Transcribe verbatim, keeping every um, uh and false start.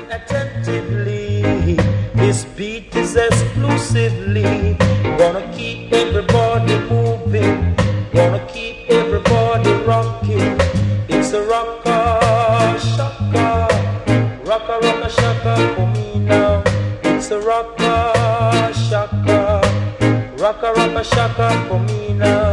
attentively. This beat is exclusively gonna keep everybody moving, gonna keep everybody rocking. It's a rocker shaka, rocker rocker shaka for me now. It's a rocker shaka, rocker rocker shaka for me now.